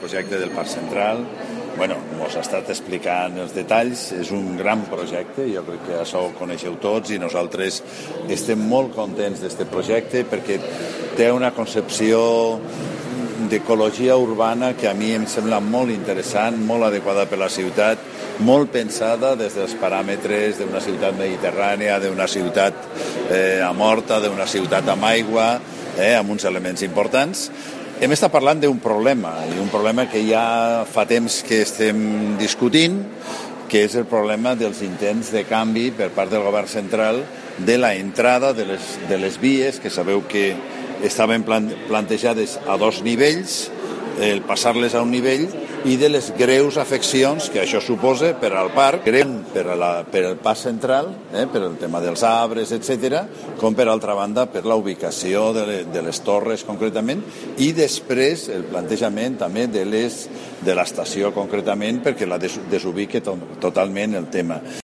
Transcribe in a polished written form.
projecte del Parc Central. Bueno, us ha estat explicant els detalls, és un gran projecte, jo crec que això ho coneixeu tots i nosaltres estem molt contents d'aquest projecte perquè té una concepció d'ecologia urbana que a mi em sembla molt interessant, molt adequada per la ciutat, molt pensada des dels paràmetres d'una ciutat mediterrània, d'una ciutat amb horta, d'una ciutat amb aigua, amb uns elements importants. Hem estat parlant d'un problema, i un problema que ja fa temps que estem discutint, que és el problema dels intents de canvi per part del govern central de la entrada de les vies, que sabeu que estaven plantejades a 2 nivells, el passar-les a un nivell, i de les greus afeccions que això suposa per al parc, per al pas central, per el tema dels arbres, etc., com per altra banda per la ubicació de les torres concretament, i després el plantejament també de l'estació concretament perquè la desubique totalment el tema.